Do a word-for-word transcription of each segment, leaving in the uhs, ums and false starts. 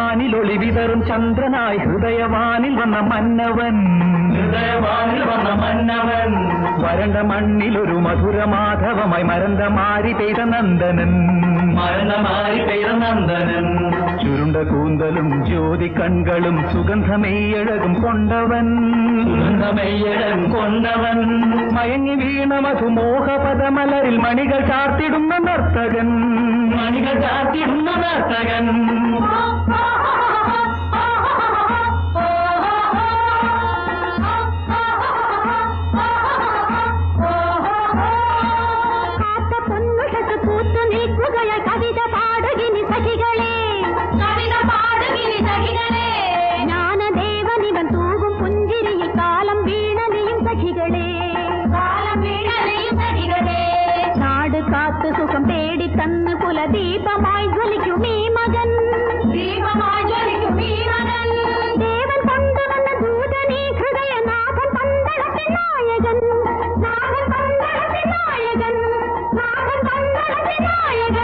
വാനിലൊളി വിതറും ചന്ദ്രനായി ഹൃദയവാനിൽ വന്ന മന്നവൻ ഹൃദയവാനിൽ വന്ന മന്നവൻ വരണ്ട മണ്ണിലൊരു മധുരമാധവമായി മരന്ത മാരി പെയ്ത നന്ദനൻ മരന്ത മാരി പെയ്ത നന്ദനൻ ചുരുണ്ട കൂന്തലും ജ്യോതി കൺകളും സുഗന്ധമെയ്യഴകും കൊണ്ടവൻ സുഗന്ധമെയ്യഴകും കൊണ്ടവൻ മയങ്ങി വീണ മധുമോഹപദമലരിൽ മണികൾ ചാർത്തിടുന്ന നർത്തകൻ മണികൾ ചാർത്തിടുന്ന നർത്തകൻ കവിത പാടുകിനി സഖികളെ കവിത പാടുകിനി സഖികളെ ജ്ഞാനദേവനിവൻ തൂകും പുഞ്ചിരിയിൽ കാലം വീണലിയും സഖികളെ കാലം വീണലിയും സഖികളെ നാട് കാത്ത് സുഖം തേടി തന്ന് കുലദീപമായി ജ്വലിക്കും ഈ മകൻ ദീപമായി ജ്വലിക്കും ഈ മകൻ ദേവൻ കൊണ്ടുവന്ന ദൂതനീ ഹൃദയനാഥൻ പന്തളത്തിൻ നായകൻ നാഥൻ പന്തളത്തിൻ നായകൻ നാഥൻ പന്തളത്തിൻ നായകൻ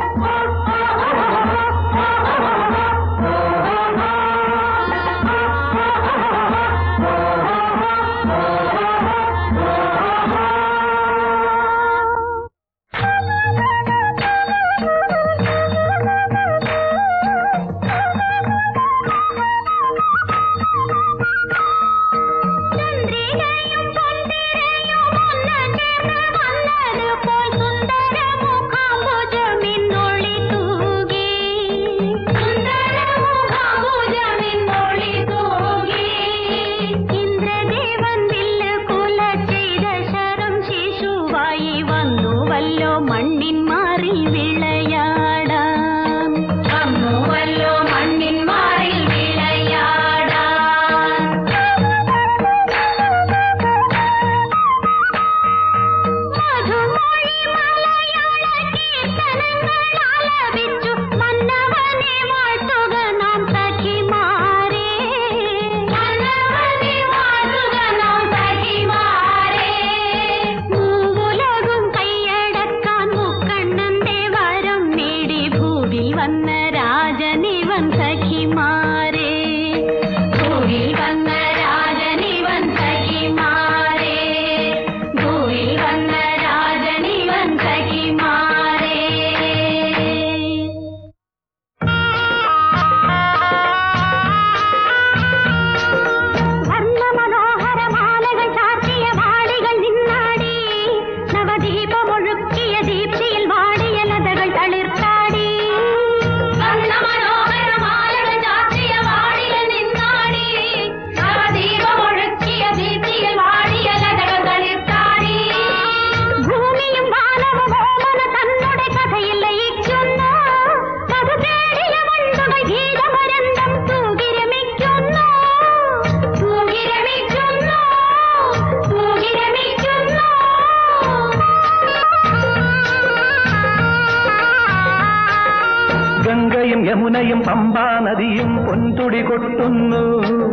യമുനയും പമ്പാ നദിയും പൊൻതുടി കൊട്ടുന്നു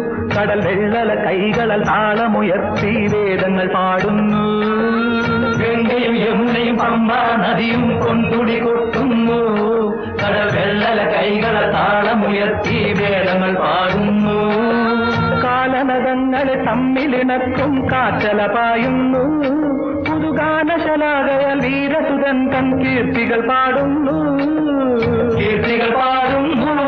കടൽ വെള്ളല കൈകളൽ താളമുയർത്തി വേദങ്ങൾ പാടുന്നു ഗംഗയും യമുനയും പമ്പാ നദിയും പൊൻതുടി കൊട്ടുന്നു കടൽ വെള്ളല കൈകളൽ താളമുയർത്തി വേദങ്ങൾ പാടുന്നു കാലനദങ്ങളെ തമ്മിലിണക്കും കാറ്റല പായുന്നു പുതുഗാനശലാകയാൽ വീരസുതൻ തൻ കീർത്തികൾ പാടുന്നു കീർത്തികൾ പാടുന്നു